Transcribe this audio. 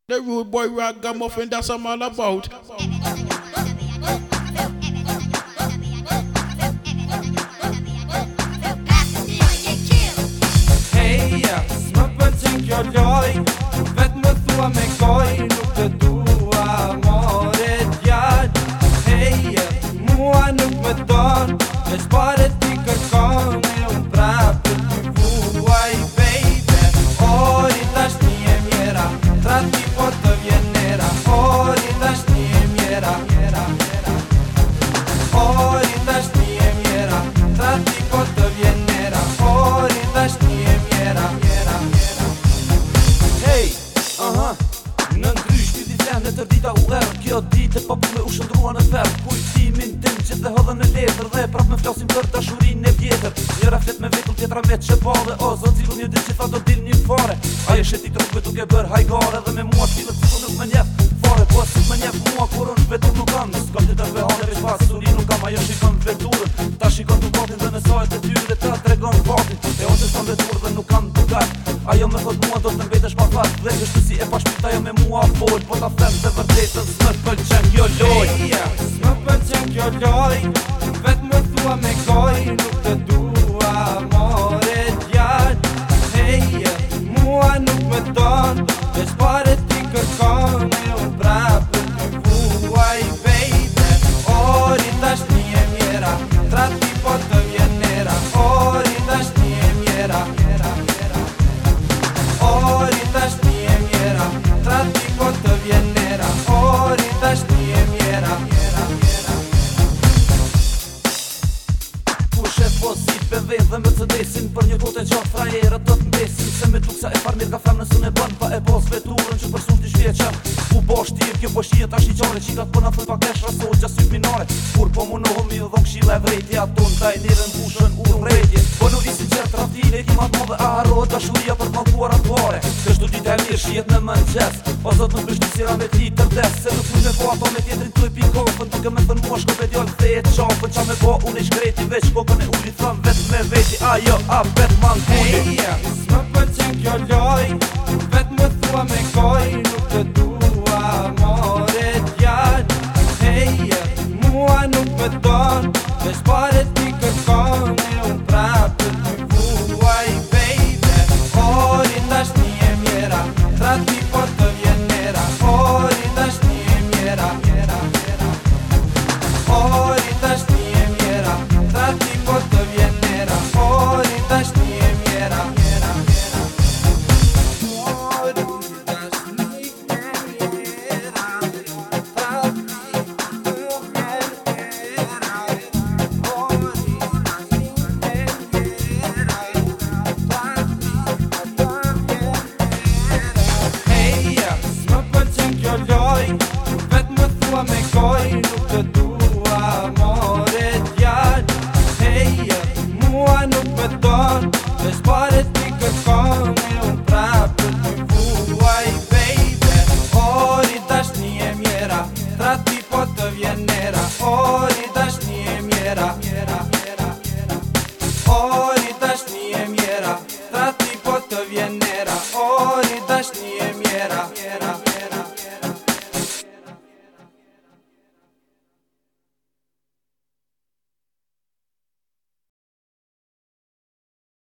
The rude boy ragamuffin, that's what I'm all about. Hey, s'më pëlqen kjo loj, vetë më thua me goj, nuk të dua more djall. Hey, mua nuk më don, veç pare ti kërkon, e unë prapë ty vuaj, baby. Ori tash një e mjera, trati po të vjen nera. Ori tash një e mjera, ori tash një e mjera, trati po të vjen nera. Ori tash një e mjera. Hey, në ndrysh ti di flenë tër dita u erë. Kjo ditë pa pu me u shëndrua në ferë. Kujtimin tim që dhe hëdhe në letër, dhe prap me flasim për dashurin e vjetër. Njëra flet me vetull, tjetra me qepave. O, zot cilur një dit që tha do dil një fare. Aje sheti trupë duke bër hajgare, dhe me mua t'filët cikur nuk me njef fare. Po si me njef mua kur unë vetur nuk kam. S'kam të tërve hane veç pasuri nuk kam. Ajo shikon veturën, ta shikon dukatin dhe në sajt e tyre dhe ta tregon fatin. E unë që s'kam vetur dhe nuk kam dukat. Ajo me thot mua do të mbetesh pa fat. Dhe kështu si e pashpit ajo me mua fol. Po ta them të vërtetën s'më pëlqen kjo loj. S'më pëlqen kjo loj, vetë më thua me goj, nuk të dua more djall. Hey, mua nuk më don, veç pare ti kërkon, e unë prapë ty vuaj, baby. Ori tash një e mjera, trati po të vjen nera. Ori tash një e mjera, ori tash një e mjera, trati po të vjen nera. Ori tash një e mjera. Ku shef po si BMW dhe Mercedesin, për një kote gjatë frajerët të t'mbesin. Se me duk sa e farmir ka femnën së ne bën, pa e bos veturën që për sun t'i shvjeqen. U bosh t'ir kjo bëshqie tash i qare, qikat për na thëj pa kesh rasoj gjas syt minare. Kur po munohëm i dhon kshila e vrejtje, aton taj nirën bushën u rrejtje. Po nuk isin qertë raftile, i mat madhe aharot, dashuria për t'malkuar atëpare. Kështu dit e mirë shijet në mëngjes, po zot nuk bështi sira me t'li tërdes. Se nuk me po ato me tjetrin t'u i pikofën, duke me thën mua shko bedjall the e qafën. Qa me po unë i shkreti veç kokën e ullit thëm vetë me veti. Ajo, a vetë man kulli. Hey, s'më pëlqen kjo loj, vetë më